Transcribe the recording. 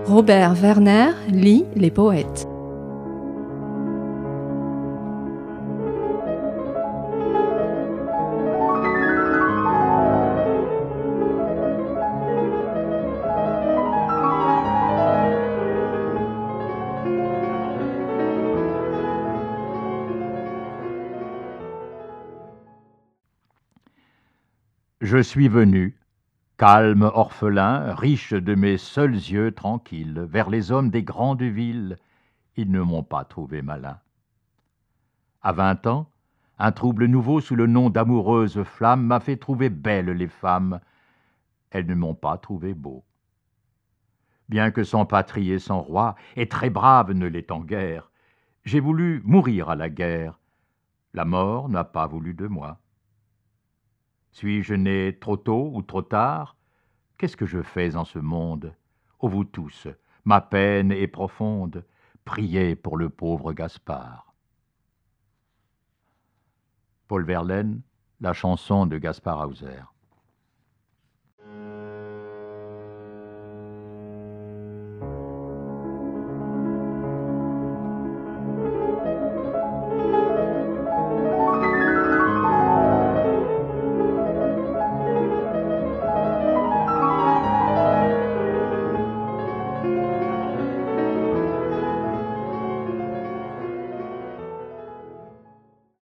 Robert Werner lit les poètes. Je suis venu, calme orphelin, riche de mes seuls yeux tranquilles, vers les hommes des grandes villes, ils ne m'ont pas trouvé malin. À 20 ans, un trouble nouveau sous le nom d'amoureuse flamme m'a fait trouver belles les femmes, elles ne m'ont pas trouvé beau. Bien que sans patrie et sans roi, et très brave ne l'étant guère, j'ai voulu mourir à la guerre, la mort n'a pas voulu de moi. Suis-je né trop tôt ou trop tard? Qu'est-ce que je fais en ce monde? Ô vous tous, ma peine est profonde, priez pour le pauvre Gaspard. Paul Verlaine, la chanson de Gaspard Hauser.